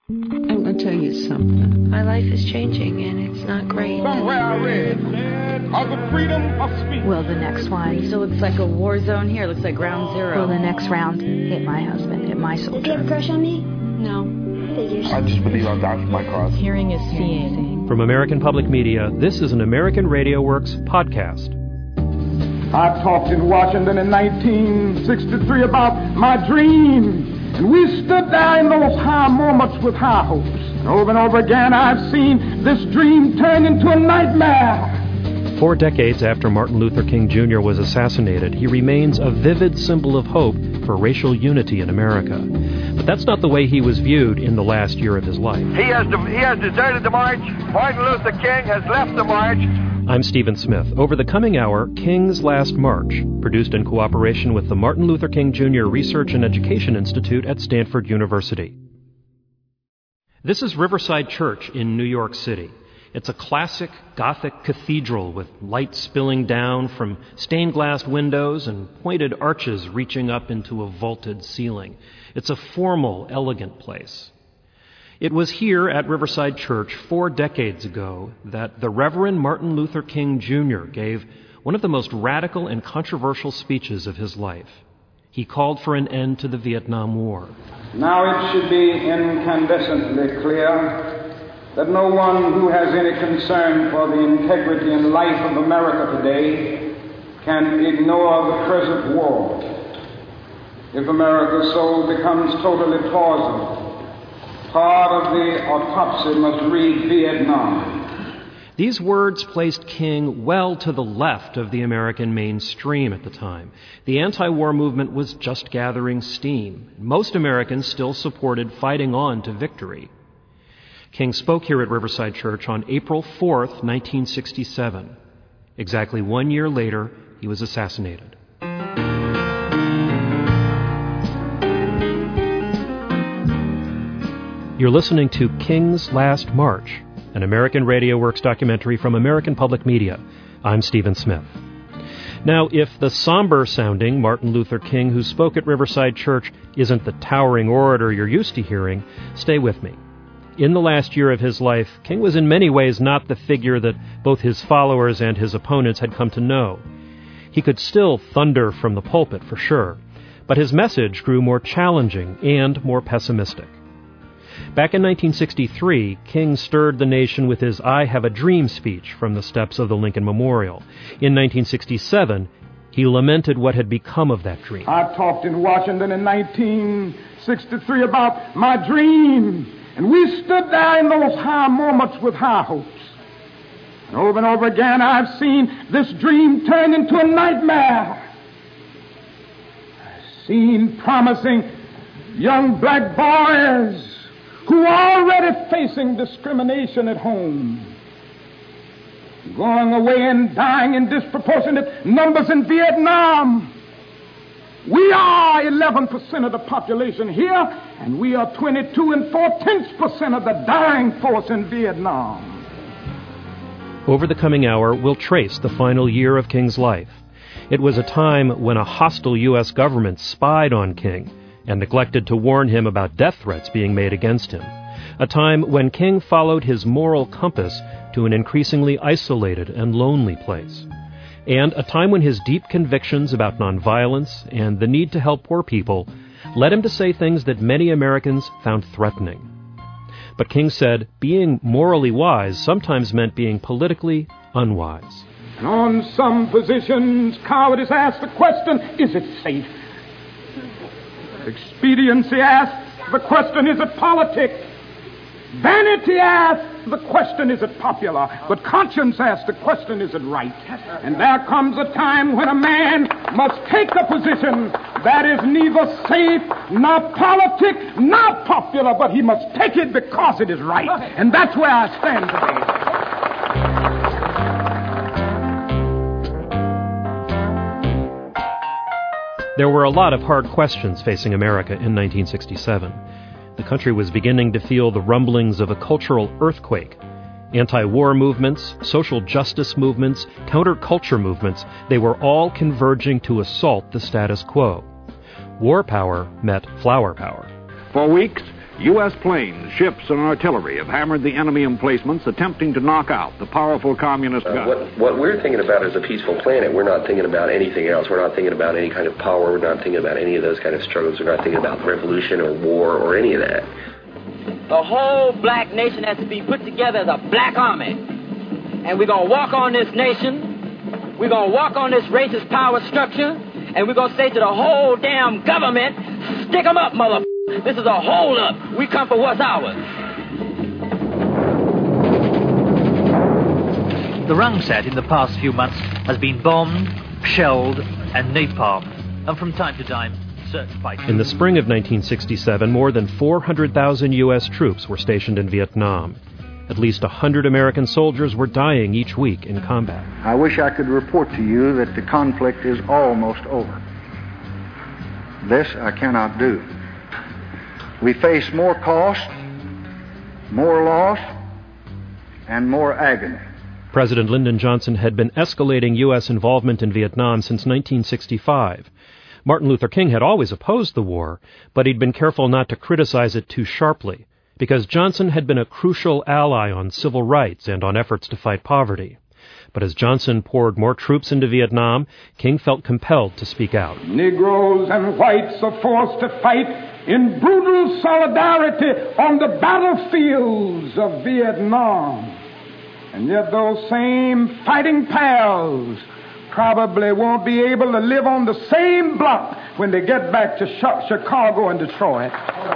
I'm going to tell you something. My life is changing, and it's not great. Somewhere I read of the freedom of speech. Will the next one? So it looks like a war zone here. It looks like ground zero. Will the next round hit my husband, hit my soldier? Did you have a crush on me? No. Figures. I just believe I'll die for my cause. Hearing is seeing. From American Public Media, this is an American Radio Works podcast. I talked in Washington in 1963 about my dream. And we stood there in those high moments with high hopes. And over again, I've seen this dream turn into a nightmare. 4 decades after Martin Luther King Jr. was assassinated, he remains a vivid symbol of hope for racial unity in America. But that's not the way he was viewed in the last year of his life. He has deserted the march. Martin Luther King has left the march. I'm Stephen Smith. Over the coming hour, King's Last March, produced in cooperation with the Martin Luther King Jr. Research and Education Institute at Stanford University. This is Riverside Church in New York City. It's a classic Gothic cathedral with light spilling down from stained glass windows and pointed arches reaching up into a vaulted ceiling. It's a formal, elegant place. It was here at Riverside Church 4 decades ago that the Reverend Martin Luther King Jr. gave one of the most radical and controversial speeches of his life. He called for an end to the Vietnam War. Now it should be incandescently clear that no one who has any concern for the integrity and life of America today can ignore the present war. If America's soul becomes totally poisoned, part of the autopsy must read Vietnam. These words placed King well to the left of the American mainstream at the time. The anti-war movement was just gathering steam. Most Americans still supported fighting on to victory. King spoke here at Riverside Church on April 4th, 1967. Exactly 1 year later, he was assassinated. You're listening to King's Last March, an American Radio Works documentary from American Public Media. I'm Stephen Smith. Now, if the somber-sounding Martin Luther King who spoke at Riverside Church isn't the towering orator you're used to hearing, stay with me. In the last year of his life, King was in many ways not the figure that both his followers and his opponents had come to know. He could still thunder from the pulpit, for sure, but his message grew more challenging and more pessimistic. Back in 1963, King stirred the nation with his I Have a Dream speech from the steps of the Lincoln Memorial. In 1967, he lamented what had become of that dream. I talked in Washington in 1963 about my dream, and we stood there in those high moments with high hopes. And over again, I've seen this dream turn into a nightmare. I've seen promising young black boys who are already facing discrimination at home, going away and dying in disproportionate numbers in Vietnam. We are 11% of the population here, and we are 22 4/10% of the dying force in Vietnam. Over the coming hour, we'll trace the final year of King's life. It was a time when a hostile U.S. government spied on King and neglected to warn him about death threats being made against him. A time when King followed his moral compass to an increasingly isolated and lonely place. And a time when his deep convictions about nonviolence and the need to help poor people led him to say things that many Americans found threatening. But King said being morally wise sometimes meant being politically unwise. And on some positions, cowardice asks the question, is it safe? Expediency asks the question, is it politic? Vanity asks the question, is it popular? But conscience asks the question, is it right? And there comes a time when a man must take a position that is neither safe, nor politic, nor popular, but he must take it because it is right. And that's where I stand today. There were a lot of hard questions facing America in 1967. The country was beginning to feel the rumblings of a cultural earthquake. Anti-war movements, social justice movements, counterculture movements, they were all converging to assault the status quo. War power met flower power. For weeks, U.S. planes, ships, and artillery have hammered the enemy emplacements, attempting to knock out the powerful communist guns. What we're thinking about is a peaceful planet. We're not thinking about anything else. We're not thinking about any kind of power. We're not thinking about any of those kind of struggles. We're not thinking about revolution or war or any of that. The whole black nation has to be put together as a black army. And we're going to walk on this nation. We're going to walk on this racist power structure. And we're going to say to the whole damn government, stick 'em up, motherfucker. This is a hold-up. We come for what's ours. The Rungset in the past few months has been bombed, shelled, and napalmed. And from time to time, certain fighters... In the spring of 1967, more than 400,000 U.S. troops were stationed in Vietnam. At least 100 American soldiers were dying each week in combat. I wish I could report to you that the conflict is almost over. This I cannot do. We face more cost, more loss, and more agony. President Lyndon Johnson had been escalating U.S. involvement in Vietnam since 1965. Martin Luther King had always opposed the war, but he'd been careful not to criticize it too sharply, because Johnson had been a crucial ally on civil rights and on efforts to fight poverty. But as Johnson poured more troops into Vietnam, King felt compelled to speak out. Negroes and whites are forced to fight in brutal solidarity on the battlefields of Vietnam. And yet those same fighting pals probably won't be able to live on the same block when they get back to Chicago and Detroit.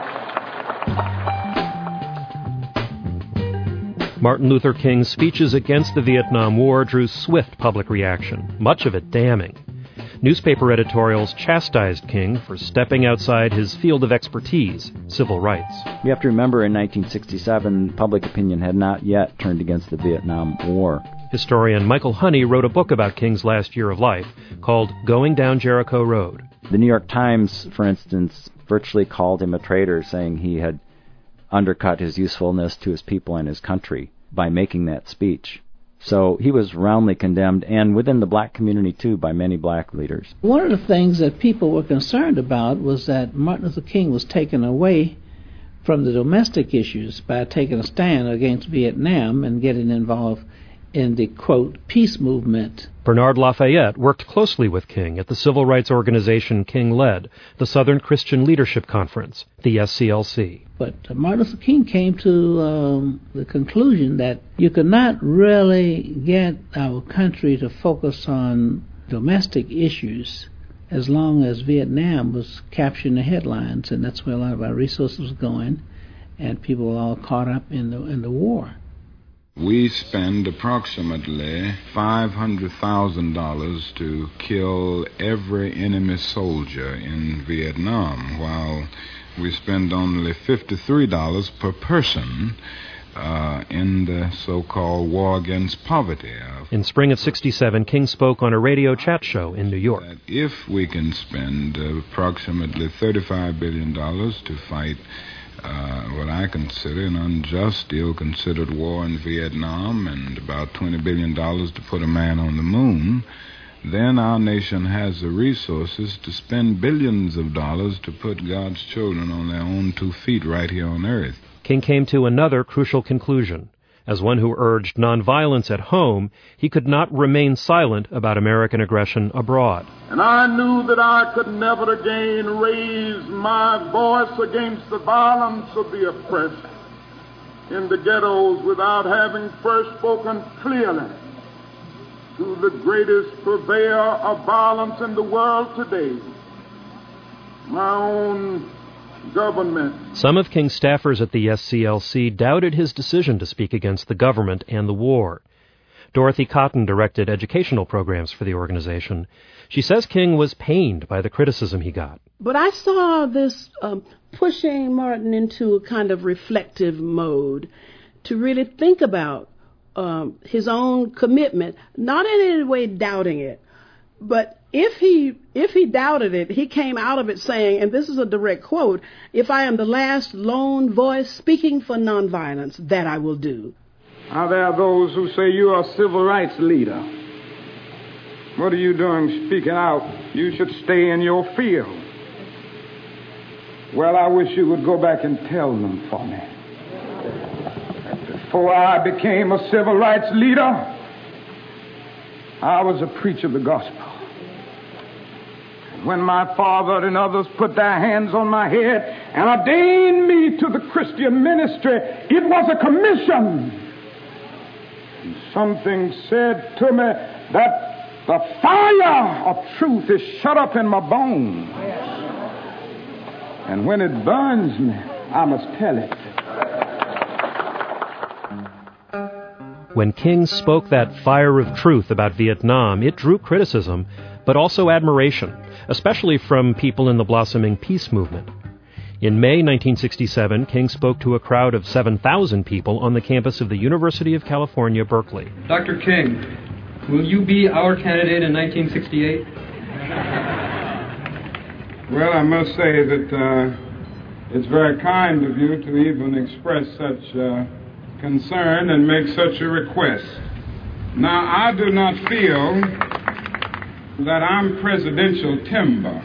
Martin Luther King's speeches against the Vietnam War drew swift public reaction, much of it damning. Newspaper editorials chastised King for stepping outside his field of expertise, civil rights. You have to remember in 1967, public opinion had not yet turned against the Vietnam War. Historian Michael Honey wrote a book about King's last year of life called Going Down Jericho Road. The New York Times, for instance, virtually called him a traitor, saying he had undercut his usefulness to his people and his country by making that speech. So he was roundly condemned, and within the black community, too, by many black leaders. One of the things that people were concerned about was that Martin Luther King was taken away from the domestic issues by taking a stand against Vietnam and getting involved in the, quote, peace movement. Bernard Lafayette worked closely with King at the civil rights organization King led, the Southern Christian Leadership Conference, the SCLC. But Martin Luther King came to the conclusion that you could not really get our country to focus on domestic issues as long as Vietnam was capturing the headlines, and that's where a lot of our resources was going, and people were all caught up in the war. We spend approximately $500,000 to kill every enemy soldier in Vietnam, while we spend only $53 per person in the so-called war against poverty. In spring of '67, King spoke on a radio chat show in New York. If we can spend approximately $35 billion to fight what I consider an unjust, ill-considered war in Vietnam, and about $20 billion to put a man on the moon, then our nation has the resources to spend billions of dollars to put God's children on their own 2 feet right here on earth. King came to another crucial conclusion. As one who urged nonviolence at home, he could not remain silent about American aggression abroad. And I knew that I could never again raise my voice against the violence of the oppressed in the ghettos without having first spoken clearly to the greatest purveyor of violence in the world today, my own government. Some of King's staffers at the SCLC doubted his decision to speak against the government and the war. Dorothy Cotton directed educational programs for the organization. She says King was pained by the criticism he got. But I saw this pushing Martin into a kind of reflective mode to really think about his own commitment, not in any way doubting it, but if he doubted it, he came out of it saying, and this is a direct quote, "If I am the last lone voice speaking for nonviolence, that I will do." Now there are those who say you are a civil rights leader. What are you doing speaking out? You should stay in your field. Well, I wish you would go back and tell them for me. Before I became a civil rights leader, I was a preacher of the gospel. When my father and others put their hands on my head and ordained me to the Christian ministry, it was a commission. And something said to me that the fire of truth is shut up in my bones. And when it burns me, I must tell it. When King spoke that fire of truth about Vietnam, it drew criticism, but also admiration, especially from people in the blossoming peace movement. In May 1967, King spoke to a crowd of 7,000 people on the campus of the University of California, Berkeley. Dr. King, will you be our candidate in 1968? Well, I must say that it's very kind of you to even express such concern and make such a request. Now, I do not feel that I'm presidential timber.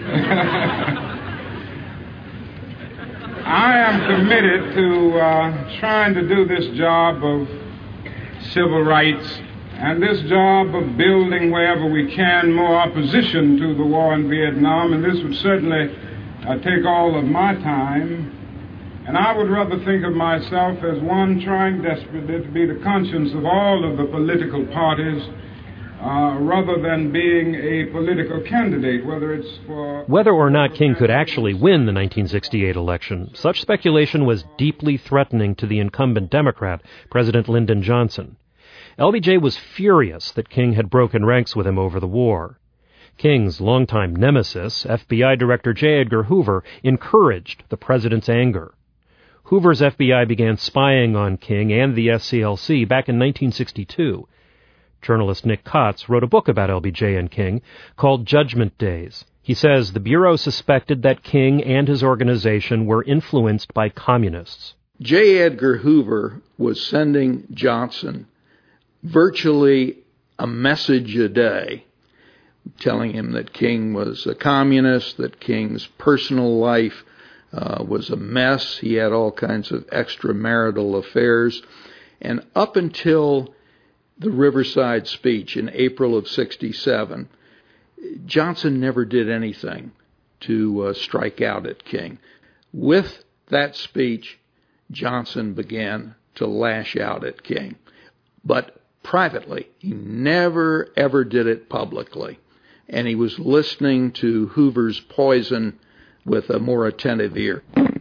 I am committed to trying to do this job of civil rights and this job of building wherever we can more opposition to the war in Vietnam, and this would certainly take all of my time. And I would rather think of myself as one trying desperately to be the conscience of all of the political parties, rather than being a political candidate, whether it's for... Whether or not King could actually win the 1968 election, such speculation was deeply threatening to the incumbent Democrat, President Lyndon Johnson. LBJ was furious that King had broken ranks with him over the war. King's longtime nemesis, FBI Director J. Edgar Hoover, encouraged the president's anger. Hoover's FBI began spying on King and the SCLC back in 1962. Journalist Nick Kotz wrote a book about LBJ and King called Judgment Days. He says the Bureau suspected that King and his organization were influenced by communists. J. Edgar Hoover was sending Johnson virtually a message a day, telling him that King was a communist, that King's personal life was a mess. He had all kinds of extramarital affairs. And up until the Riverside speech in April of '67, Johnson never did anything to strike out at King. With that speech, Johnson began to lash out at King. But privately, he never, ever did it publicly. And he was listening to Hoover's poison with a more attentive ear.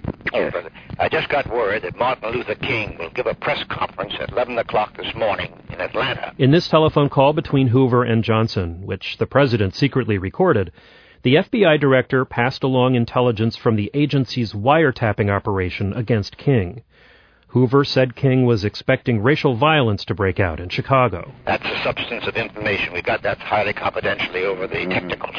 I just got word that Martin Luther King will give a press conference at 11 o'clock this morning in Atlanta. In this telephone call between Hoover and Johnson, which the president secretly recorded, the FBI director passed along intelligence from the agency's wiretapping operation against King. Hoover said King was expecting racial violence to break out in Chicago. That's the substance of information. We got that highly confidentially over the technicals.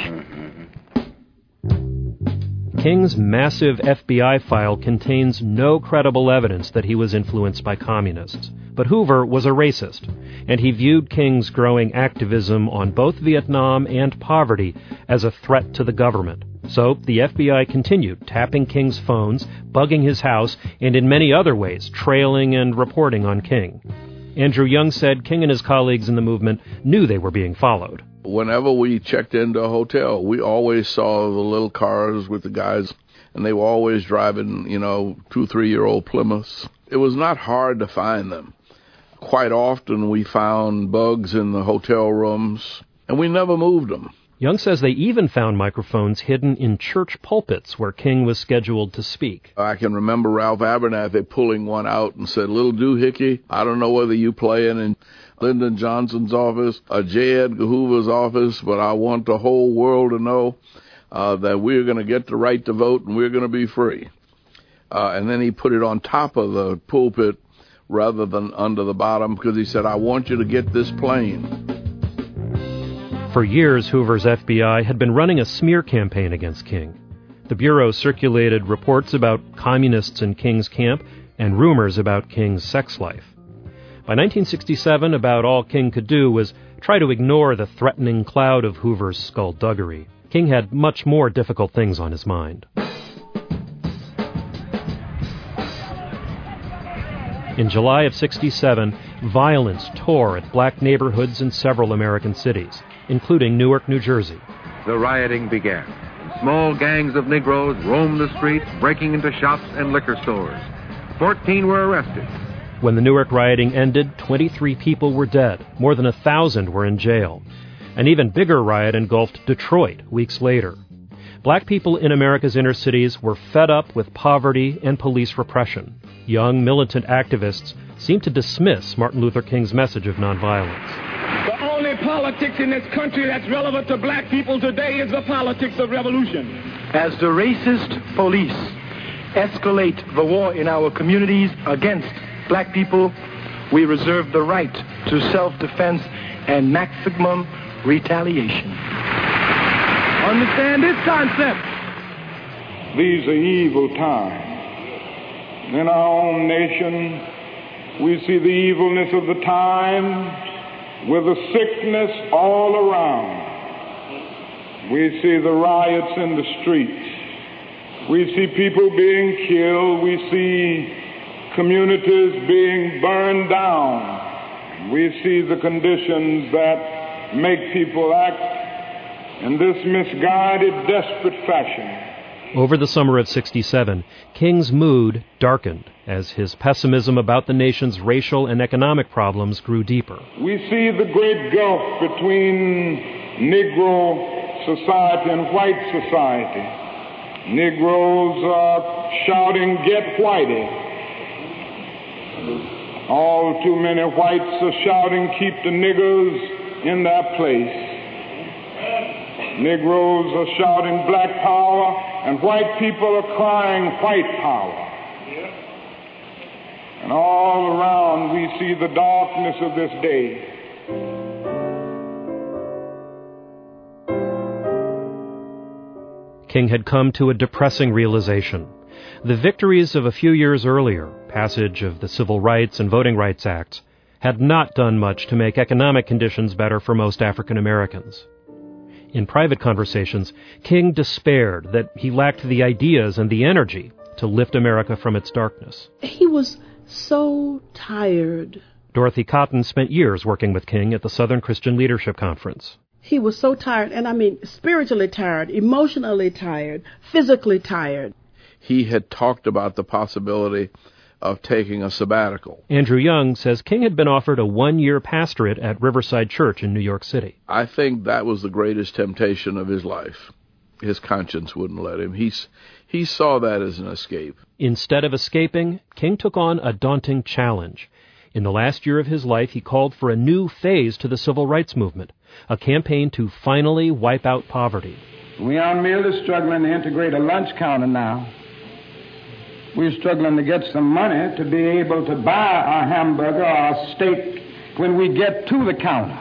King's massive FBI file contains no credible evidence that he was influenced by communists. But Hoover was a racist, and he viewed King's growing activism on both Vietnam and poverty as a threat to the government. So the FBI continued tapping King's phones, bugging his house, and in many other ways trailing and reporting on King. Andrew Young said King and his colleagues in the movement knew they were being followed. Whenever we checked into a hotel, we always saw the little cars with the guys, and they were always driving, 2-3-year-old Plymouths. It was not hard to find them. Quite often we found bugs in the hotel rooms, and we never moved them. Young says they even found microphones hidden in church pulpits where King was scheduled to speak. I can remember Ralph Abernathy pulling one out and said, "Little doohickey, I don't know whether you playing in Lyndon Johnson's office or J. Edgar Hoover's office, but I want the whole world to know that we're going to get the right to vote and we're going to be free." And then he put it on top of the pulpit rather than under the bottom because he said, "I want you to get this plain." For years, Hoover's FBI had been running a smear campaign against King. The Bureau circulated reports about communists in King's camp and rumors about King's sex life. By 1967, about all King could do was try to ignore the threatening cloud of Hoover's skullduggery. King had much more difficult things on his mind. In July of '67, violence tore at black neighborhoods in several American cities, including Newark, New Jersey. The rioting began. Small gangs of Negroes roamed the streets, breaking into shops and liquor stores. 14 were arrested. When the Newark rioting ended, 23 people were dead. More than 1,000 were in jail. An even bigger riot engulfed Detroit weeks later. Black people in America's inner cities were fed up with poverty and police repression. Young, militant activists seemed to dismiss Martin Luther King's message of nonviolence. The only politics in this country that's relevant to black people today is the politics of revolution. As the racist police escalate the war in our communities against black people, we reserve the right to self-defense and maximum retaliation. Understand this concept. These are evil times. In our own nation, we see the evilness of the times with the sickness all around. We see the riots in the streets. We see people being killed. We see communities being burned down. We see the conditions that make people act in this misguided, desperate fashion. Over the summer of '67, King's mood darkened as his pessimism about the nation's racial and economic problems grew deeper. We see the great gulf between Negro society and white society. Negroes are shouting, "Get whitey." All too many whites are shouting, "Keep the niggers in their place." Negroes are shouting black power, and white people are crying white power. And all around we see the darkness of this day. King had come to a depressing realization. The victories of a few years earlier, passage of the Civil Rights and Voting Rights Acts, had not done much to make economic conditions better for most African Americans. In private conversations, King despaired that he lacked the ideas and the energy to lift America from its darkness. He was so tired. Dorothy Cotton spent years working with King at the Southern Christian Leadership Conference. He was so tired, and I mean spiritually tired, emotionally tired, physically tired. He had talked about the possibility of taking a sabbatical. Andrew Young says King had been offered a one-year pastorate at Riverside Church in New York City. I think that was the greatest temptation of his life. His conscience wouldn't let him. He saw that as an escape. Instead of escaping, King took on a daunting challenge. In the last year of his life, he called for a new phase to the civil rights movement, a campaign to finally wipe out poverty. We aren't merely struggling to integrate a lunch counter now. We're struggling to get some money to be able to buy a hamburger or a steak when we get to the counter.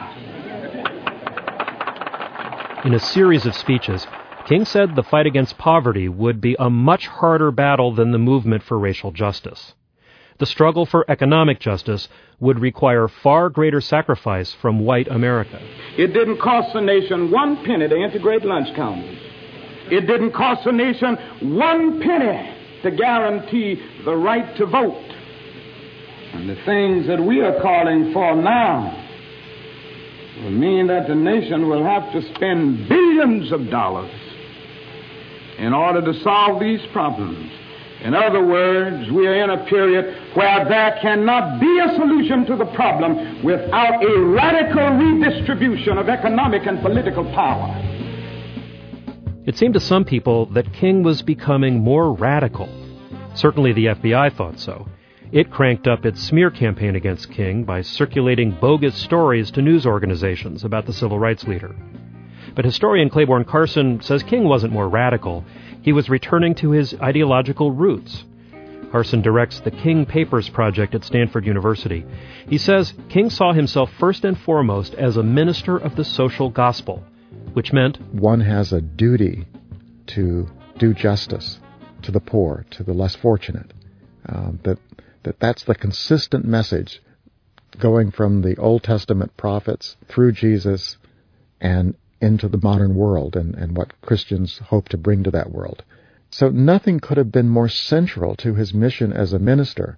In a series of speeches, King said the fight against poverty would be a much harder battle than the movement for racial justice. The struggle for economic justice would require far greater sacrifice from white America. It didn't cost the nation 1 penny to integrate lunch counters. It didn't cost the nation 1 penny to guarantee the right to vote. And the things that we are calling for now will mean that the nation will have to spend billions of dollars in order to solve these problems. In other words, we are in a period where there cannot be a solution to the problem without a radical redistribution of economic and political power. It seemed to some people that King was becoming more radical. Certainly the FBI thought so. It cranked up its smear campaign against King by circulating bogus stories to news organizations about the civil rights leader. But historian Claiborne Carson says King wasn't more radical. He was returning to his ideological roots. Carson directs the King Papers Project at Stanford University. He says King saw himself first and foremost as a minister of the social gospel, which meant one has a duty to do justice to the poor, to the less fortunate. That's the consistent message going from the Old Testament prophets through Jesus and into the modern world and what Christians hope to bring to that world. So nothing could have been more central to his mission as a minister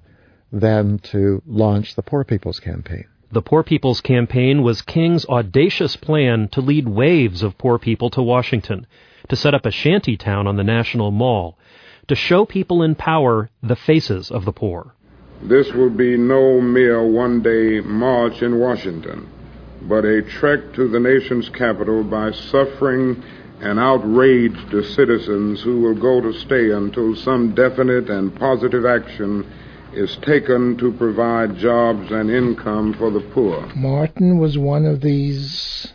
than to launch the Poor People's Campaign. The Poor People's Campaign was King's audacious plan to lead waves of poor people to Washington, to set up a shanty town on the National Mall, to show people in power the faces of the poor. This will be no mere one-day march in Washington, but a trek to the nation's capital by suffering and outraged citizens who will go to stay until some definite and positive action is taken to provide jobs and income for the poor. Martin was one of these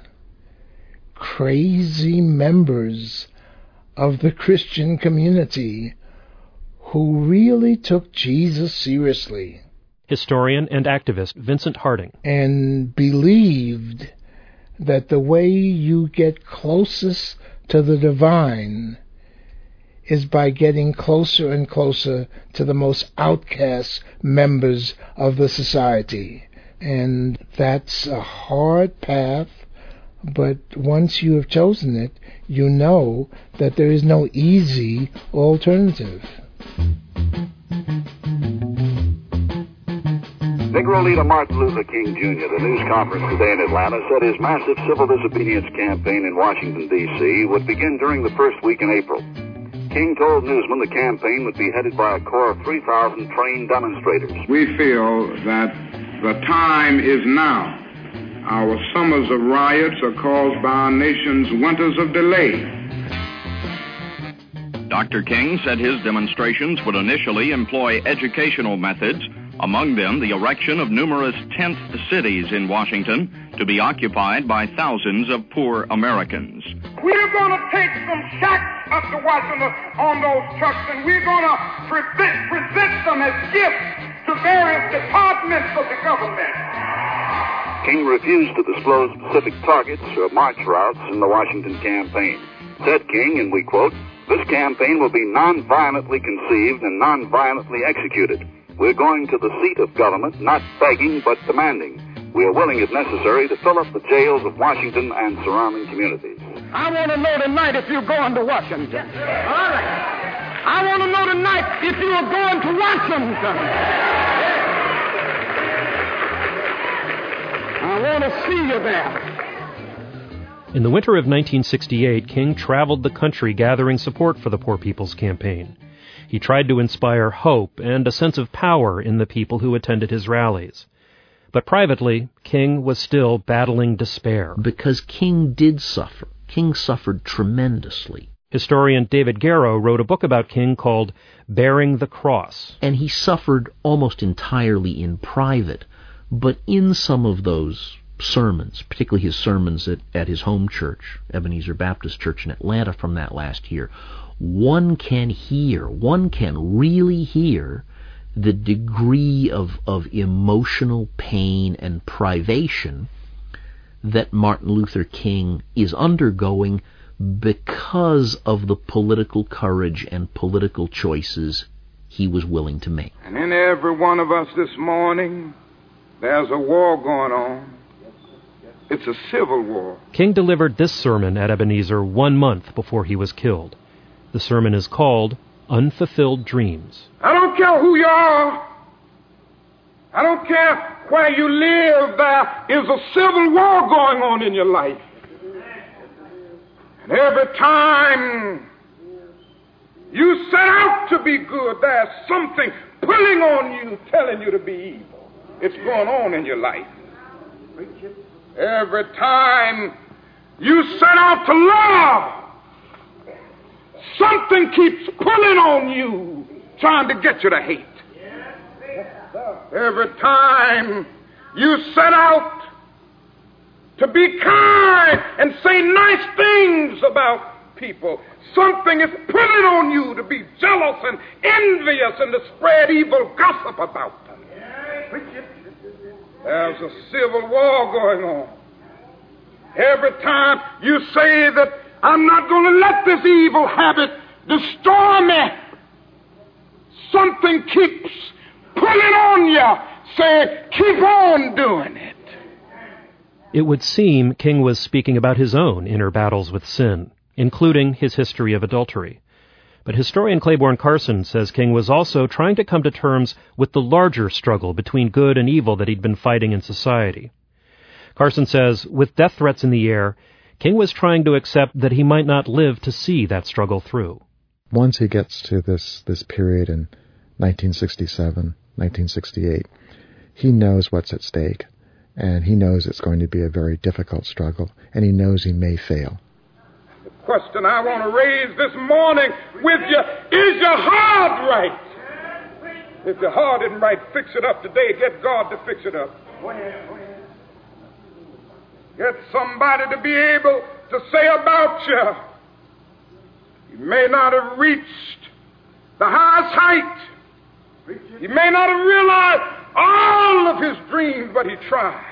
crazy members of the Christian community who really took Jesus seriously. Historian and activist Vincent Harding. And believed that the way you get closest to the divine is by getting closer and closer to the most outcast members of the society. And that's a hard path, but once you have chosen it, you know that there is no easy alternative. Negro leader Martin Luther King Jr., the news conference today in Atlanta, said his massive civil disobedience campaign in Washington, D.C. would begin during the first week in April. King told newsmen the campaign would be headed by a corps of 3,000 trained demonstrators. We feel that the time is now. Our summers of riots are caused by our nation's winters of delay. Dr. King said his demonstrations would initially employ educational methods, among them the erection of numerous tent cities in Washington to be occupied by thousands of poor Americans. We're going to take some shacks up to Washington on those trucks, and we're going to present them as gifts to various departments of the government. King refused to disclose specific targets or march routes in the Washington campaign. Said King, and we quote, "This campaign will be non-violently conceived and non-violently executed. We're going to the seat of government, not begging but demanding. We are willing, if necessary, to fill up the jails of Washington and surrounding communities." I want to know tonight if you're going to Washington. All right. I want to know tonight if you are going to Washington. I want to see you there. In the winter of 1968, King traveled the country gathering support for the Poor People's Campaign. He tried to inspire hope and a sense of power in the people who attended his rallies. But privately, King was still battling despair. Because King did suffer. King suffered tremendously. Historian David Garrow wrote a book about King called Bearing the Cross. And he suffered almost entirely in private, but in some of those sermons, particularly his sermons at his home church, Ebenezer Baptist Church in Atlanta from that last year, one can really hear the degree of emotional pain and privation that Martin Luther King is undergoing because of the political courage and political choices he was willing to make. And in every one of us this morning, there's a war going on. It's a civil war. King delivered this sermon at Ebenezer 1 month before he was killed. The sermon is called Unfulfilled Dreams. I don't care who you are. I don't care where you live. There is a civil war going on in your life. And every time you set out to be good, there's something pulling on you, telling you to be evil. It's going on in your life. Every time you set out to love, something keeps pulling on you, trying to get you to hate. Every time you set out to be kind and say nice things about people, something is pulling on you to be jealous and envious and to spread evil gossip about them. There's a civil war going on. Every time you say that I'm not going to let this evil habit destroy me, something keeps pulling on you, say, keep on doing it. It would seem King was speaking about his own inner battles with sin, including his history of adultery. But historian Claiborne Carson says King was also trying to come to terms with the larger struggle between good and evil that he'd been fighting in society. Carson says, with death threats in the air, King was trying to accept that he might not live to see that struggle through. Once he gets to this period in 1967, 1968, he knows what's at stake, and he knows it's going to be a very difficult struggle, and he knows he may fail. The question I want to raise this morning with you, is your heart right? If your heart isn't right, fix it up today. Get God to fix it up. Get somebody to be able to say about you, you may not have reached the highest height. He may not have realized all of his dreams, but he tried.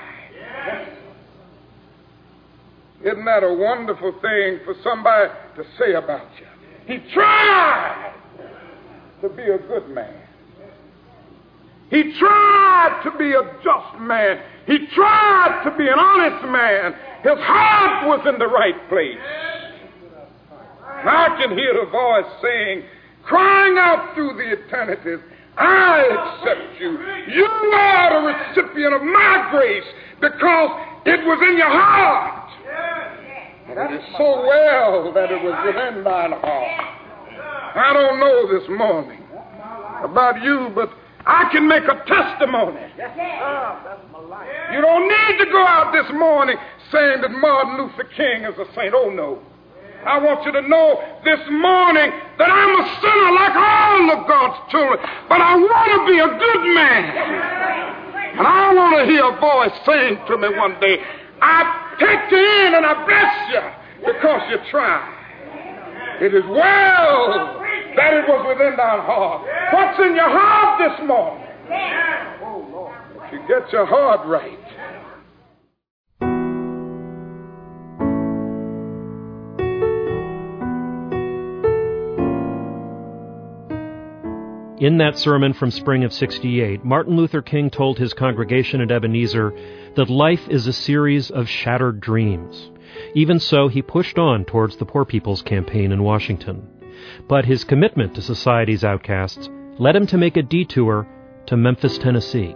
Isn't that a wonderful thing for somebody to say about you? He tried to be a good man. He tried to be a just man. He tried to be an honest man. His heart was in the right place. And I can hear the voice saying, crying out through the eternities, I accept you. You are the recipient of my grace because it was in your heart. And it is so well that it was within thine heart. I don't know this morning about you, but I can make a testimony. You don't need to go out this morning saying that Martin Luther King is a saint. Oh, no. I want you to know this morning that I'm a sinner like all of God's children, but I want to be a good man. And I want to hear a voice saying to me one day, I take you in and I bless you because you tried. It is well that it was within thy heart. What's in your heart this morning? If you get your heart right. In that sermon from spring of '68, Martin Luther King told his congregation at Ebenezer that life is a series of shattered dreams. Even so, he pushed on towards the Poor People's Campaign in Washington. But his commitment to society's outcasts led him to make a detour to Memphis, Tennessee.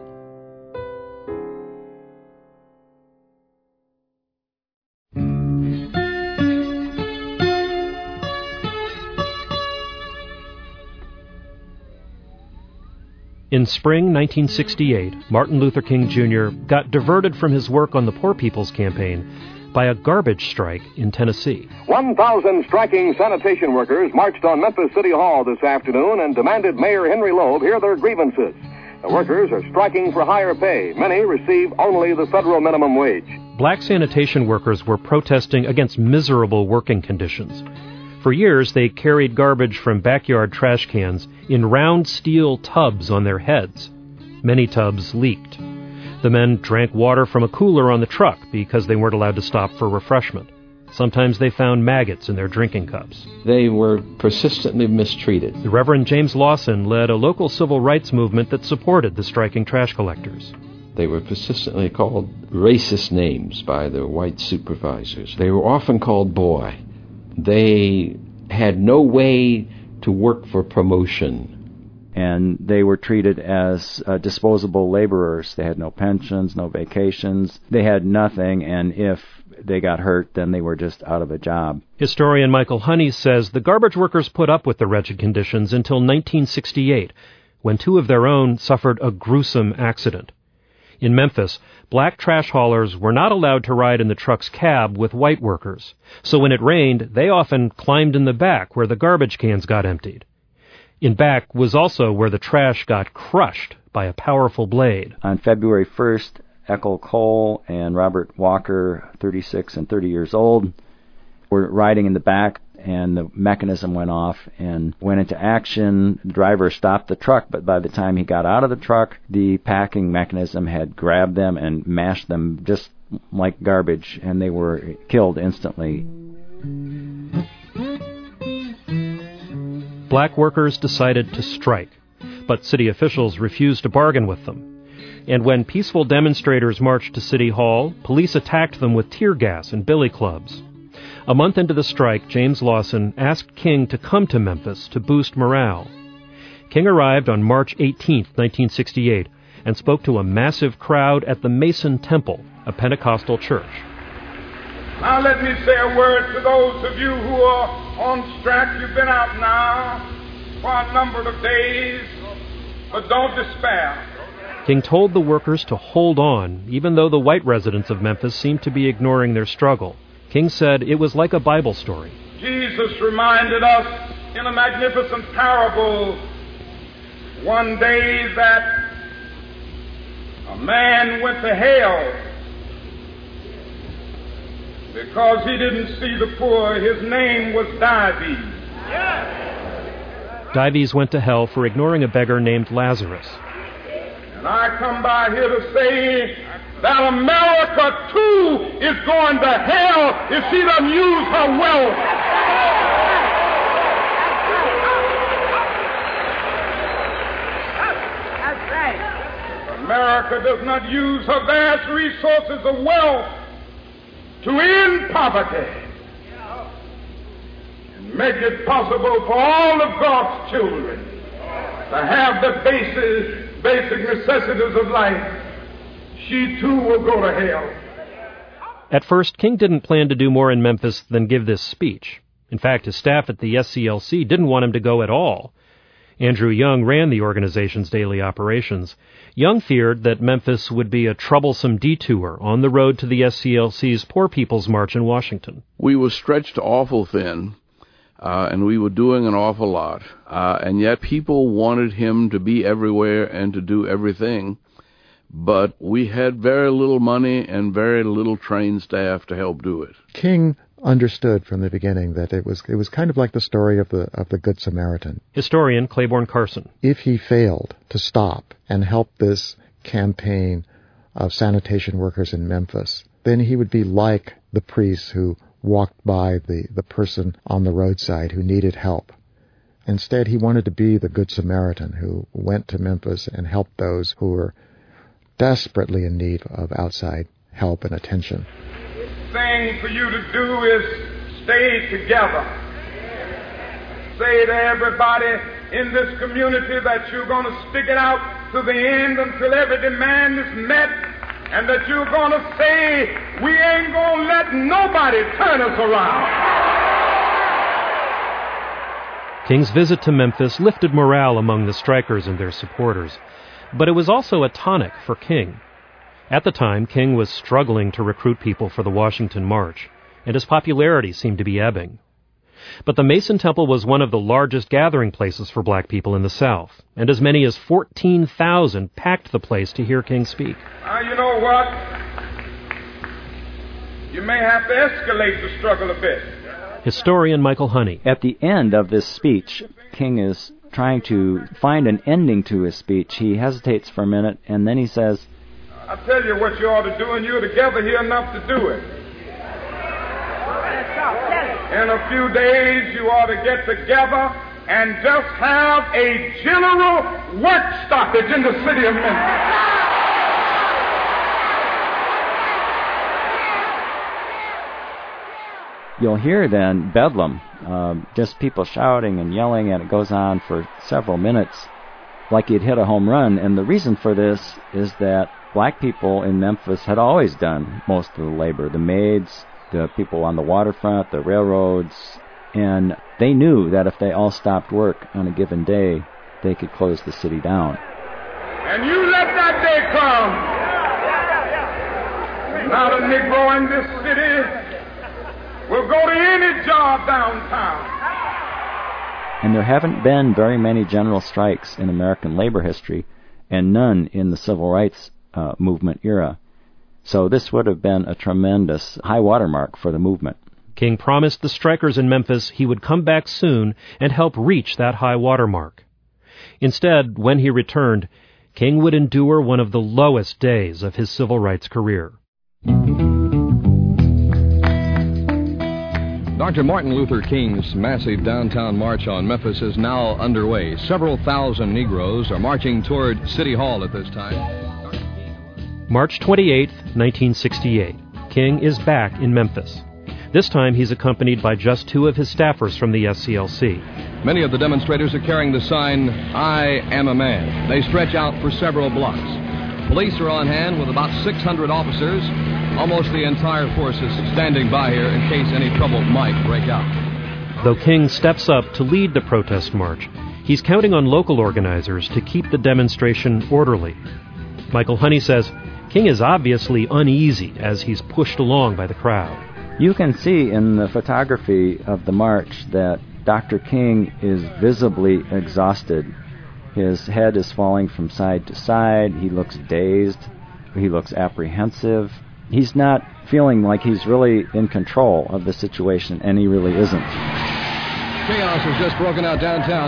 In spring 1968, Martin Luther King Jr. got diverted from his work on the Poor People's Campaign by a garbage strike in Tennessee. 1,000 striking sanitation workers marched on Memphis City Hall this afternoon and demanded Mayor Henry Loeb hear their grievances. The workers are striking for higher pay. Many receive only the federal minimum wage. Black sanitation workers were protesting against miserable working conditions. For years, they carried garbage from backyard trash cans in round steel tubs on their heads. Many tubs leaked. The men drank water from a cooler on the truck because they weren't allowed to stop for refreshment. Sometimes they found maggots in their drinking cups. They were persistently mistreated. The Reverend James Lawson led a local civil rights movement that supported the striking trash collectors. They were persistently called racist names by the white supervisors. They were often called boy. They had no way to work for promotion. And they were treated as disposable laborers. They had no pensions, no vacations. They had nothing, and if they got hurt, then they were just out of a job. Historian Michael Honey says the garbage workers put up with the wretched conditions until 1968, when two of their own suffered a gruesome accident. In Memphis, black trash haulers were not allowed to ride in the truck's cab with white workers, so when it rained, they often climbed in the back where the garbage cans got emptied. In back was also where the trash got crushed by a powerful blade. On February 1st, Eckel Cole and Robert Walker, 36 and 30 years old, were riding in the back, and the mechanism went off and went into action. The driver stopped the truck, but by the time he got out of the truck, the packing mechanism had grabbed them and mashed them just like garbage, and they were killed instantly. Black workers decided to strike, but city officials refused to bargain with them. And when peaceful demonstrators marched to City Hall, police attacked them with tear gas and billy clubs. A month into the strike, James Lawson asked King to come to Memphis to boost morale. King arrived on March 18, 1968, and spoke to a massive crowd at the Mason Temple, a Pentecostal church. Now let me say a word to those of you who are on strike. You've been out now for a number of days, but don't despair. King told the workers to hold on, even though the white residents of Memphis seemed to be ignoring their struggle. King said it was like a Bible story. Jesus reminded us in a magnificent parable one day that a man went to hell because he didn't see the poor. His name was Dives. Dives went to hell for ignoring a beggar named Lazarus. And I come by here to say that America, too, is going to hell if she doesn't use her wealth. That's right. America does not use her vast resources of wealth to end poverty and make it possible for all of God's children to have the basic necessities of life, she too will go to hell. At first, King didn't plan to do more in Memphis than give this speech. In fact, his staff at the SCLC didn't want him to go at all. Andrew Young ran the organization's daily operations. Young feared that Memphis would be a troublesome detour on the road to the SCLC's Poor People's March in Washington. We were stretched awful thin, and we were doing an awful lot, and yet people wanted him to be everywhere and to do everything, but we had very little money and very little trained staff to help do it. King understood from the beginning that it was kind of like the story of the Good Samaritan. Historian Claiborne Carson. If he failed to stop and help this campaign of sanitation workers in Memphis, then he would be like the priest who walked by the person on the roadside who needed help. Instead, he wanted to be the Good Samaritan who went to Memphis and helped those who were desperately in need of outside help and attention. The thing for you to do is stay together. Say to everybody in this community that you're going to stick it out to the end until every demand is met, and that you're going to say, we ain't going to let nobody turn us around. King's visit to Memphis lifted morale among the strikers and their supporters, but it was also a tonic for King. At the time, King was struggling to recruit people for the Washington March, and his popularity seemed to be ebbing. But the Mason Temple was one of the largest gathering places for black people in the South, and as many as 14,000 packed the place to hear King speak. You know what? You may have to escalate the struggle a bit. Historian Michael Honey. At the end of this speech, King is trying to find an ending to his speech. He hesitates for a minute, and then he says, I tell you what you ought to do, and you're together here enough to do it. In a few days, you ought to get together and just have a general work stoppage in the city of Memphis. You'll hear then bedlam, just people shouting and yelling, and it goes on for several minutes like he'd hit a home run. And the reason for this is that black people in Memphis had always done most of the labor, the maids, the people on the waterfront, the railroads, and they knew that if they all stopped work on a given day, they could close the city down. And you let that day come. Not a Negro in this city will go to any job downtown. And there haven't been very many general strikes in American labor history, and none in the civil rights movement era. So this would have been a tremendous high watermark for the movement. King promised the strikers in Memphis he would come back soon and help reach that high watermark. Instead, when he returned, King would endure one of the lowest days of his civil rights career. Dr. Martin Luther King's massive downtown march on Memphis is now underway. Several thousand Negroes are marching toward City Hall at this time. March 28, 1968. King is back in Memphis. This time he's accompanied by just 2 of his staffers from the SCLC. Many of the demonstrators are carrying the sign, "I am a man." They stretch out for several blocks. Police are on hand with about 600 officers. Almost the entire force is standing by here in case any trouble might break out. Though King steps up to lead the protest march, he's counting on local organizers to keep the demonstration orderly. Michael Honey says King is obviously uneasy as he's pushed along by the crowd. You can see in the photography of the march that Dr. King is visibly exhausted. His head is falling from side to side. He looks dazed. He looks apprehensive. He's not feeling like he's really in control of the situation, and he really isn't. Chaos has just broken out downtown.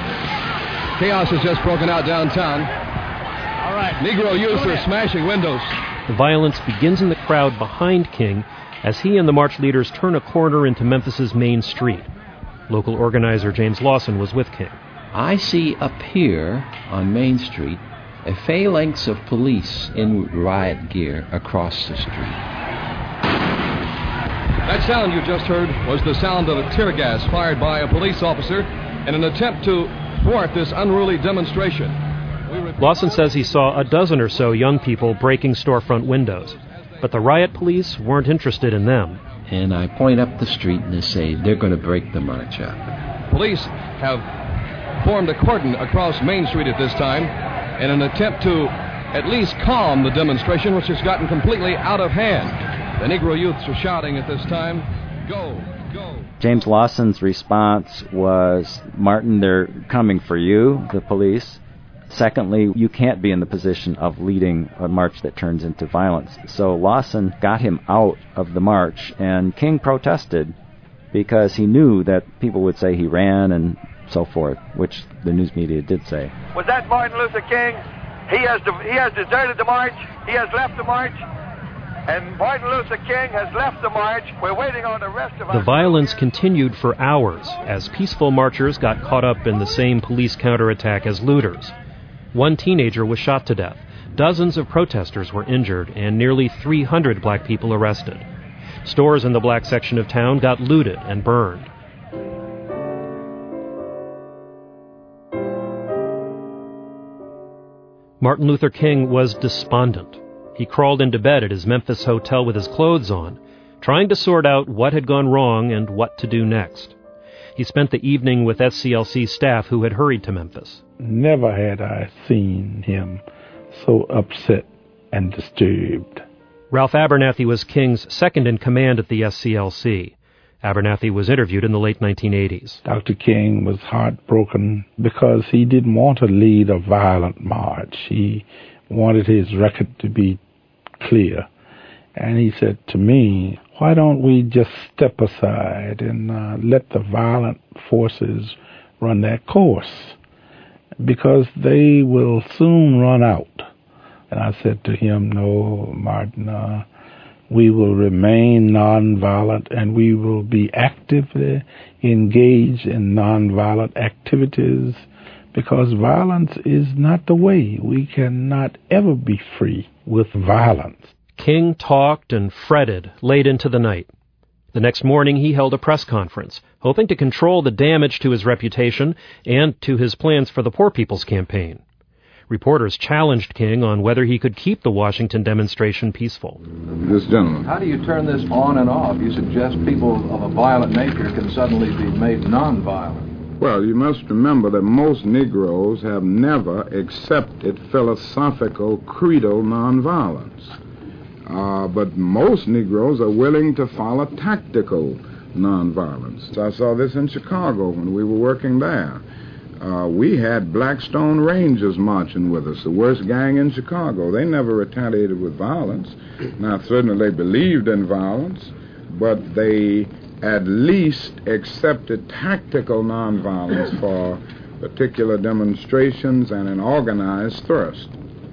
All right. Negro youths are smashing windows. The violence begins in the crowd behind King as he and the march leaders turn a corner into Memphis's main street. Local organizer James Lawson was with King. I see up here on Main Street a phalanx of police in riot gear across the street. That sound you just heard was the sound of a tear gas fired by a police officer in an attempt to thwart this unruly demonstration. Lawson says he saw a dozen or so young people breaking storefront windows, but the riot police weren't interested in them. And I point up the street and they say they're going to break the march up. Police have formed a cordon across Main Street at this time in an attempt to at least calm the demonstration, which has gotten completely out of hand. The Negro youths are shouting at this time, "Go, go." James Lawson's response was, "Martin, they're coming for you, the police. Secondly, you can't be in the position of leading a march that turns into violence." So Lawson got him out of the march, and King protested because he knew that people would say he ran and so forth, which the news media did say. Was that Martin Luther King? He has deserted the march. He has left the march. And Martin Luther King has left the march. We're waiting on the rest of us. The violence continued for hours as peaceful marchers got caught up in the same police counterattack as looters. One teenager was shot to death. Dozens of protesters were injured and nearly 300 black people arrested. Stores in the black section of town got looted and burned. Martin Luther King was despondent. He crawled into bed at his Memphis hotel with his clothes on, trying to sort out what had gone wrong and what to do next. He spent the evening with SCLC staff who had hurried to Memphis. Never had I seen him so upset and disturbed. Ralph Abernathy was King's second in command at the SCLC. Abernathy was interviewed in the late 1980s. Dr. King was heartbroken because he didn't want to lead a violent march. He wanted his record to be clear. And he said to me, "Why don't we just step aside and let the violent forces run their course? Because they will soon run out." And I said to him, "No, Martin, we will remain nonviolent, and we will be actively engaged in nonviolent activities, because violence is not the way. We cannot ever be free with violence." King talked and fretted late into the night. The next morning he held a press conference, hoping to control the damage to his reputation and to his plans for the Poor People's Campaign. Reporters challenged King on whether he could keep the Washington demonstration peaceful. This gentleman. How do you turn this on and off? You suggest people of a violent nature can suddenly be made nonviolent. Well, you must remember that most Negroes have never accepted philosophical creedal nonviolence. But most Negroes are willing to follow tactical nonviolence. I saw this in Chicago when we were working there. We had Blackstone Rangers marching with us, the worst gang in Chicago. They never retaliated with violence. Now, certainly they believed in violence, but they at least accepted tactical nonviolence for particular demonstrations and an organized thrust.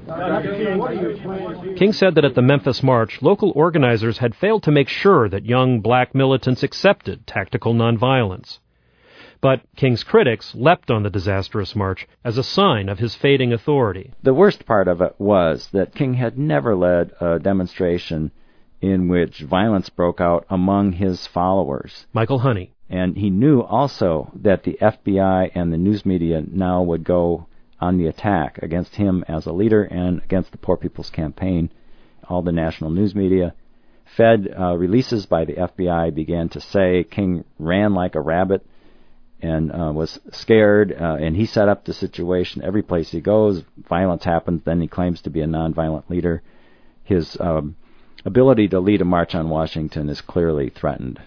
King said that at the Memphis March, local organizers had failed to make sure that young black militants accepted tactical nonviolence. But King's critics leapt on the disastrous march as a sign of his fading authority. The worst part of it was that King had never led a demonstration in which violence broke out among his followers. Michael Honey. And he knew also that the FBI and the news media now would go on the attack against him as a leader and against the Poor People's Campaign. All the national news media. Fed releases by the FBI began to say King ran like a rabbit and was scared, and he set up the situation. Every place he goes, violence happens. Then he claims to be a nonviolent leader. His ability to lead a march on Washington is clearly threatened.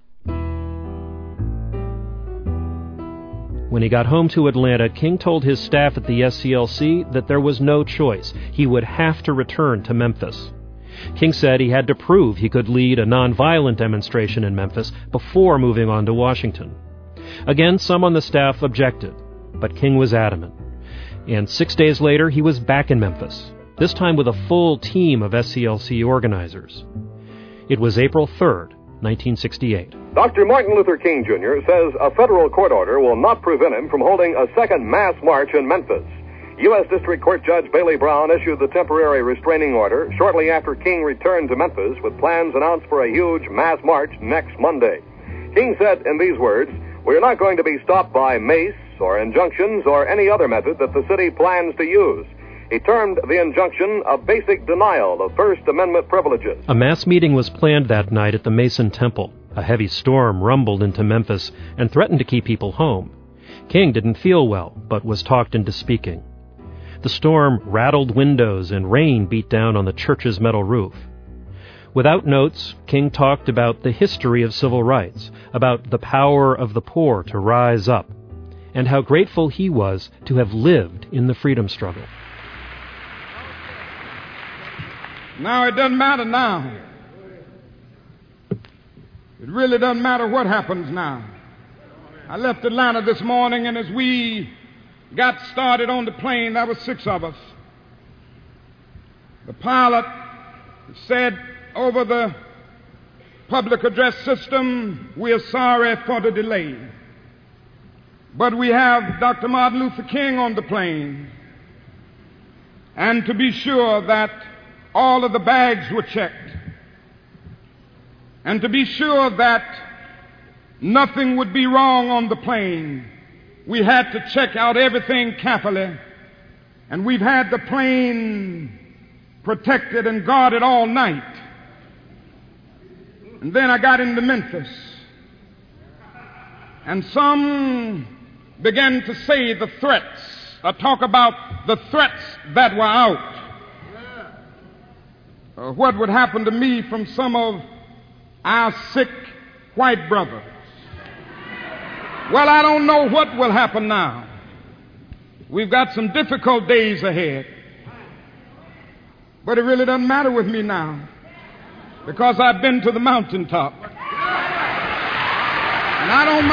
When he got home to Atlanta, King told his staff at the SCLC that there was no choice. He would have to return to Memphis. King said he had to prove he could lead a nonviolent demonstration in Memphis before moving on to Washington. Again, some on the staff objected, but King was adamant. And 6 days later, he was back in Memphis, this time with a full team of SCLC organizers. It was April 3rd, 1968. Dr. Martin Luther King Jr. says a federal court order will not prevent him from holding a second mass march in Memphis. U.S. District Court Judge Bailey Brown issued the temporary restraining order shortly after King returned to Memphis with plans announced for a huge mass march next Monday. King said in these words, "We are not going to be stopped by mace or injunctions or any other method that the city plans to use." He termed the injunction a basic denial of First Amendment privileges. A mass meeting was planned that night at the Mason Temple. A heavy storm rumbled into Memphis and threatened to keep people home. King didn't feel well, but was talked into speaking. The storm rattled windows and rain beat down on the church's metal roof. Without notes, King talked about the history of civil rights, about the power of the poor to rise up, and how grateful he was to have lived in the freedom struggle. Now, it doesn't matter now. It really doesn't matter what happens now. I left Atlanta this morning, and as we got started on the plane, there were 6 of us. The pilot said over the public address system, "We are sorry for the delay, but we have Dr. Martin Luther King on the plane, and to be sure that all of the bags were checked, and to be sure that nothing would be wrong on the plane, we had to check out everything carefully, and we've had the plane protected and guarded all night." And then I got into Memphis, and some began to say the threats, or talk about the threats that were out. What would happen to me from some of our sick white brothers? Well, I don't know what will happen now. We've got some difficult days ahead. But it really doesn't matter with me now, because I've been to the mountaintop. And I don't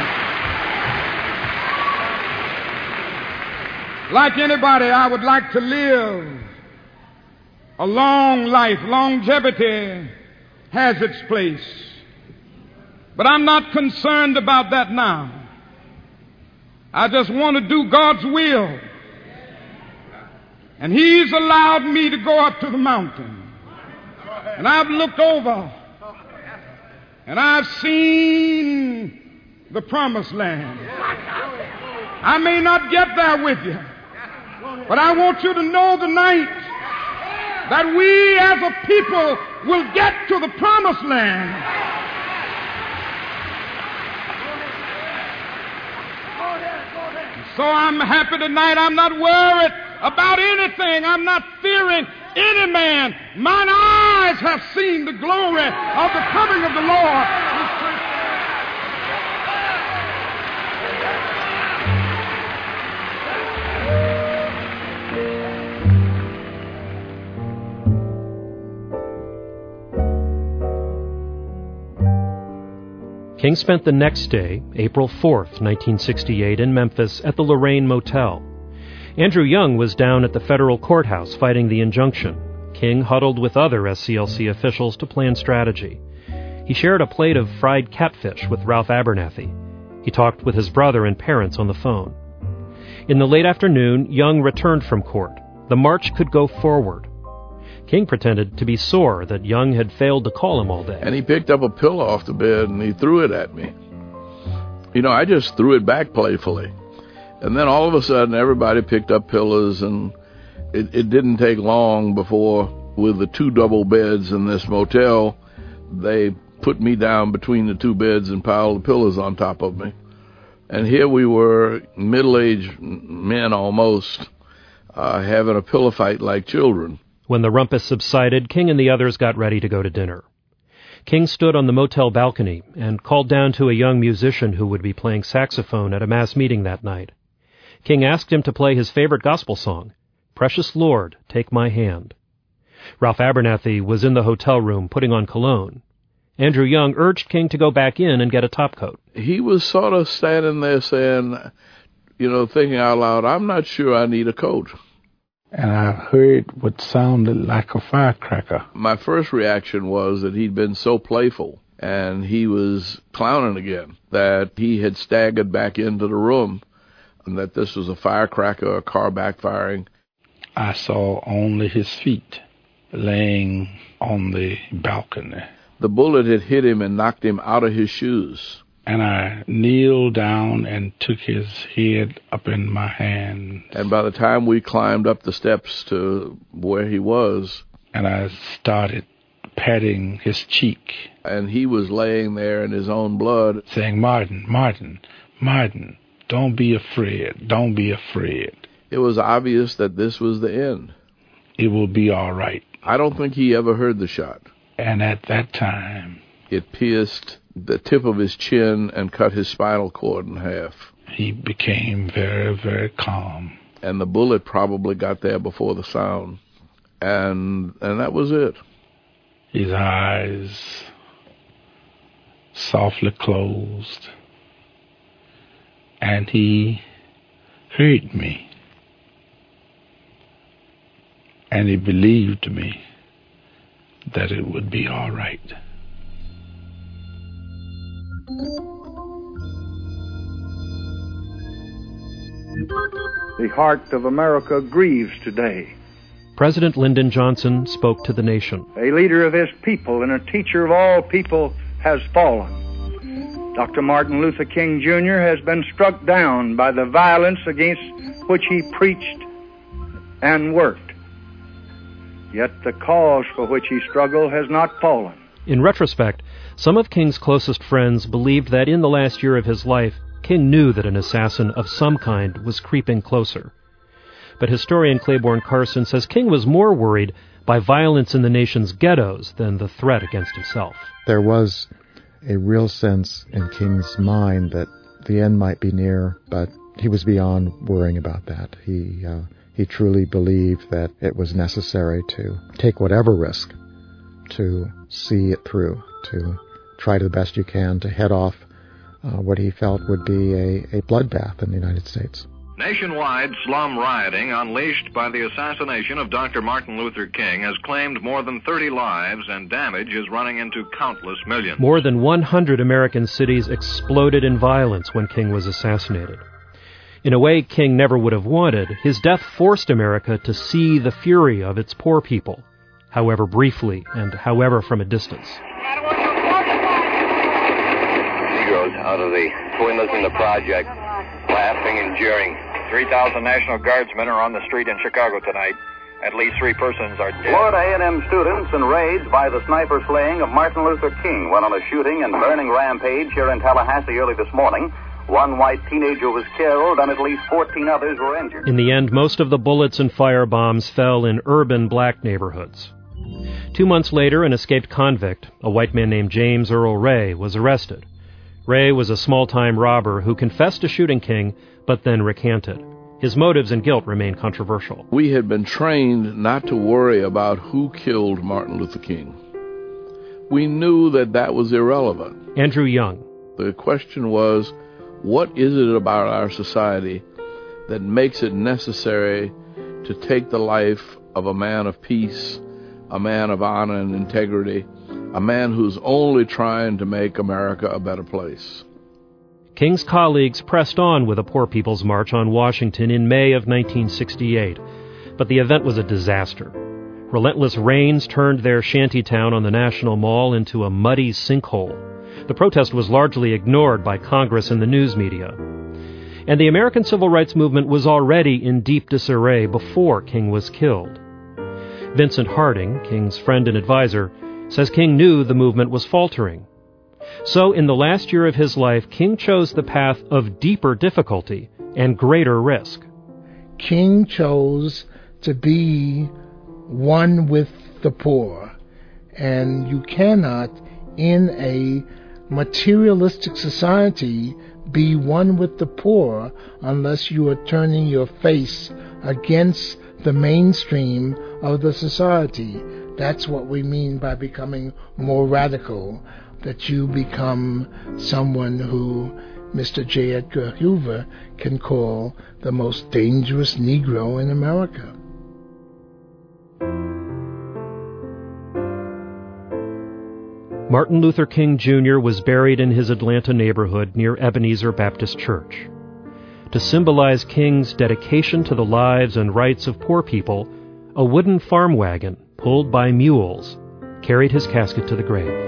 mind. Like anybody, I would like to live a long life. Longevity has its place. But I'm not concerned about that now. I just want to do God's will. And He's allowed me to go up to the mountain. And I've looked over, and I've seen the promised land. I may not get there with you, but I want you to know tonight that we as a people will get to the promised land. So I'm happy tonight. I'm not worried about anything. I'm not fearing any man. Mine eyes have seen the glory of the coming of the Lord. King spent the next day, April 4th, 1968, in Memphis at the Lorraine Motel. Andrew Young was down at the federal courthouse fighting the injunction. King huddled with other SCLC officials to plan strategy. He shared a plate of fried catfish with Ralph Abernathy. He talked with his brother and parents on the phone. In the late afternoon, Young returned from court. The march could go forward. King pretended to be sore that Young had failed to call him all day. And he picked up a pillow off the bed and he threw it at me. You know, I just threw it back playfully. And then all of a sudden, everybody picked up pillows, and it didn't take long before, with the 2 double beds in this motel, they put me down between the 2 beds and piled the pillows on top of me. And here we were, middle-aged men almost, having a pillow fight like children. When the rumpus subsided, King and the others got ready to go to dinner. King stood on the motel balcony and called down to a young musician who would be playing saxophone at a mass meeting that night. King asked him to play his favorite gospel song, Precious Lord, Take My Hand. Ralph Abernathy was in the hotel room putting on cologne. Andrew Young urged King to go back in and get a topcoat. He was sort of standing there saying, thinking out loud, I'm not sure I need a coat. And I heard what sounded like a firecracker. My first reaction was that he'd been so playful and he was clowning again, that he had staggered back into the room and that this was a firecracker, a car backfiring. I saw only his feet laying on the balcony. The bullet had hit him and knocked him out of his shoes. And I kneeled down and took his head up in my hand. And by the time we climbed up the steps to where he was, and I started patting his cheek. And he was laying there in his own blood, saying, Martin, don't be afraid, don't be afraid. It was obvious that this was the end. It will be all right. I don't think he ever heard the shot. And at that time, it pierced the tip of his chin and cut his spinal cord in half. He became very, very calm. And the bullet probably got there before the sound. And that was it. His eyes softly closed. And he heard me. And he believed me that it would be all right. The heart of America grieves today. President Lyndon Johnson spoke to the nation. A leader of his people and a teacher of all people has fallen. Dr. Martin Luther King Jr. has been struck down by the violence against which he preached and worked. Yet the cause for which he struggled has not fallen. In retrospect, some of King's closest friends believed that in the last year of his life, King knew that an assassin of some kind was creeping closer. But historian Claiborne Carson says King was more worried by violence in the nation's ghettos than the threat against himself. There was a real sense in King's mind that the end might be near, but he was beyond worrying about that. He truly believed that it was necessary to take whatever risk to see it through, to try to the best you can to head off what he felt would be a bloodbath in the United States. Nationwide slum rioting unleashed by the assassination of Dr. Martin Luther King has claimed more than 30 lives, and damage is running into countless millions. More than 100 American cities exploded in violence when King was assassinated. In a way King never would have wanted, his death forced America to see the fury of its poor people, however briefly and however from a distance. Negroes out of the windows in the project, laughing and jeering. 3,000 National Guardsmen are on the street in Chicago tonight. At least 3 persons are dead. Florida A&M students enraged by the sniper slaying of Martin Luther King went on a shooting and burning rampage here in Tallahassee early this morning. One white teenager was killed and at least 14 others were injured. In the end, most of the bullets and firebombs fell in urban black neighborhoods. 2 months later, an escaped convict, a white man named James Earl Ray, was arrested. Ray was a small-time robber who confessed to shooting King, but then recanted. His motives and guilt remain controversial. We had been trained not to worry about who killed Martin Luther King. We knew that was irrelevant. Andrew Young. The question was, what is it about our society that makes it necessary to take the life of a man of peace, a man of honor and integrity, a man who's only trying to make America a better place? King's colleagues pressed on with a Poor People's March on Washington in May of 1968, but the event was a disaster. Relentless rains turned their shantytown on the National Mall into a muddy sinkhole. The protest was largely ignored by Congress and the news media. And the American Civil Rights Movement was already in deep disarray before King was killed. Vincent Harding, King's friend and advisor, says King knew the movement was faltering. So in the last year of his life, King chose the path of deeper difficulty and greater risk. King chose to be one with the poor, and you cannot, in a materialistic society, be one with the poor unless you are turning your face against the mainstream of the society. That's what we mean by becoming more radical, that you become someone who Mr. J. Edgar Hoover can call the most dangerous Negro in America. Martin Luther King Jr. was buried in his Atlanta neighborhood near Ebenezer Baptist Church. To symbolize King's dedication to the lives and rights of poor people, a wooden farm wagon, pulled by mules, carried his casket to the grave.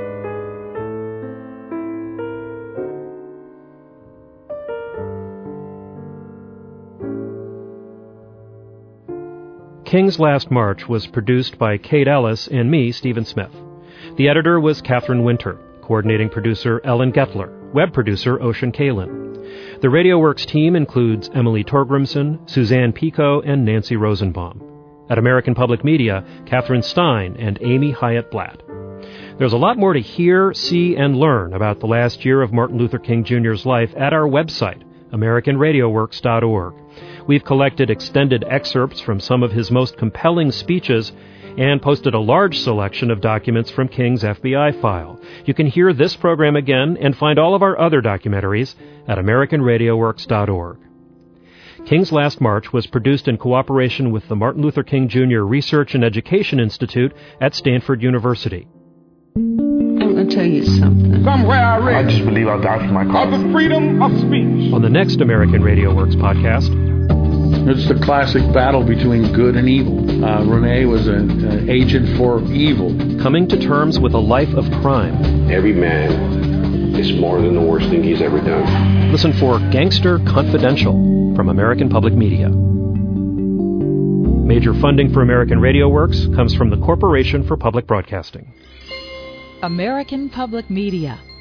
King's Last March was produced by Kate Ellis and me, Stephen Smith. The editor was Catherine Winter, coordinating producer Ellen Gettler, web producer Ocean Kalin. The RadioWorks team includes Emily Torgrimson, Suzanne Pico, and Nancy Rosenbaum. At American Public Media, Catherine Stein and Amy Hyatt Blatt. There's a lot more to hear, see, and learn about the last year of Martin Luther King Jr.'s life at our website, AmericanRadioWorks.org. We've collected extended excerpts from some of his most compelling speeches and posted a large selection of documents from King's FBI file. You can hear this program again and find all of our other documentaries at AmericanRadioWorks.org. King's Last March was produced in cooperation with the Martin Luther King Jr. Research and Education Institute at Stanford University. I'm going to tell you something. Somewhere I read. I just believe I'll die for my cause. Of the freedom of speech. On the next American Radio Works podcast, it's the classic battle between good and evil. Rene was an agent for evil. Coming to terms with a life of crime. Every man is more than the worst thing he's ever done. Listen for Gangster Confidential from American Public Media. Major funding for American Radio Works comes from the Corporation for Public Broadcasting. American Public Media.